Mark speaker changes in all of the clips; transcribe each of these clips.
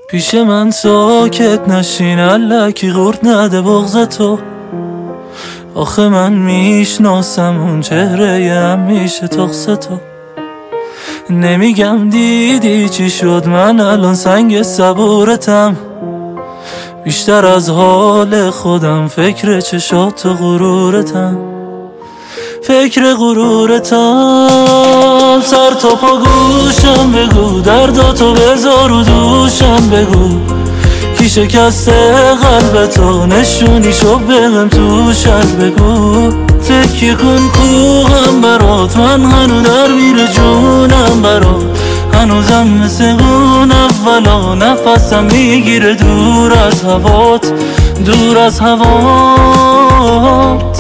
Speaker 1: پیش من ساکت نشین، الکی قورت نده بغضتو. آخه من میشناسم اون چهره همیشه تخصتو. نمیگم دیدی چی شد، من الان سنگ صبورتم. بیشتر از حال خودم فکر چشات و غرورتم. فکر غرورتم. سر تا پا گوشم بگو، درداتو بذار و دوشم بگو. کی شکسته قلبتو، نشونیشو بهم تو شب بگو. تکیه کن کوهم برات، من هنو در میره جونم برات. هنوزم مثل اون اولا نفسم میگیره دور از هوات، دور از هوات.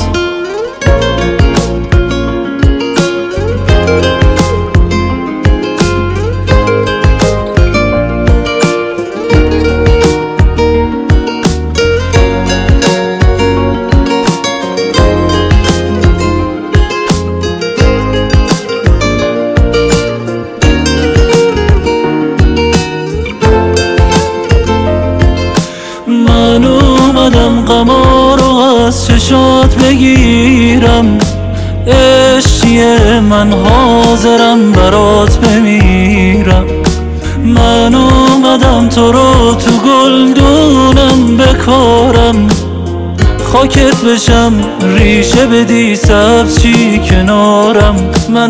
Speaker 1: من اومدم غما رو از چشات بگیرم. عشقیه من حاضرم برات بمیرم. من اومدم تو رو تو گلدونم بکارم. خاکت بشم ریشه بدی سبز چی کنارم. من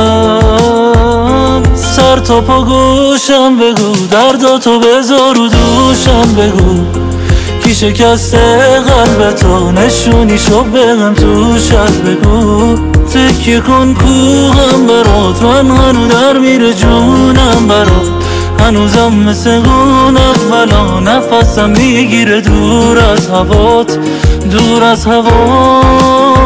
Speaker 1: اومدم سر تا پا گوشم بگو، درداتو بذار و دوشم بگو. کی شکسته قلبتو، نشونیشو بهم تو شب بگو. تکیه کن کوهم برات، من هنو در میره جونم برات. هنوزم مثل اون اولا نفسم میگیره دور از هوات، دور از هوات.